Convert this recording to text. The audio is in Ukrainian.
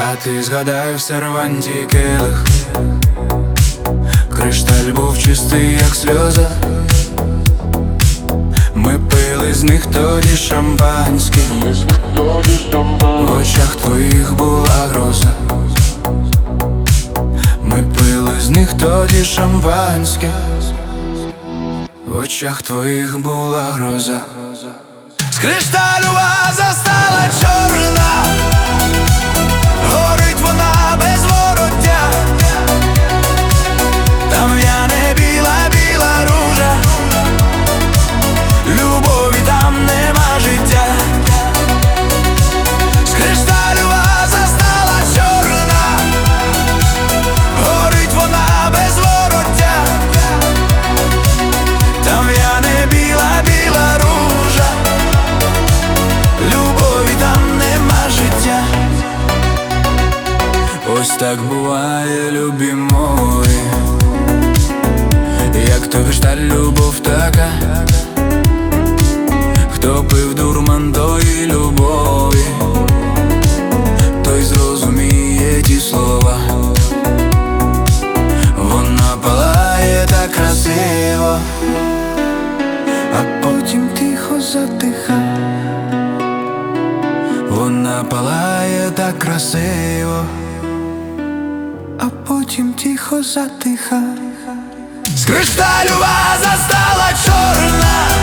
А ти згадай в серванті келих, кришталь був чистий, як сльоза. Ми пили з них тоді шампанське, в очах твоїх була гроза. Ми пили з них тоді шампанське, в очах твоїх була гроза. З кришталю ваза стала чорна, горить вона без вороття. Там в'яне біла ружа, любові там нема життя. З кришталю ваза стала чорна, горить вона без вороття. Там в'яне біла ружа, любові там нема життя. Ось так буває, любі мої, як то кришталь, любов така. Хто пив дурман тої любові, той зрозуміє ті слова. Вона палає так красиво, а потім тихо затиха. Вона палає так красиво, а потім тихо затиха. З кришталю ваза стала чорна,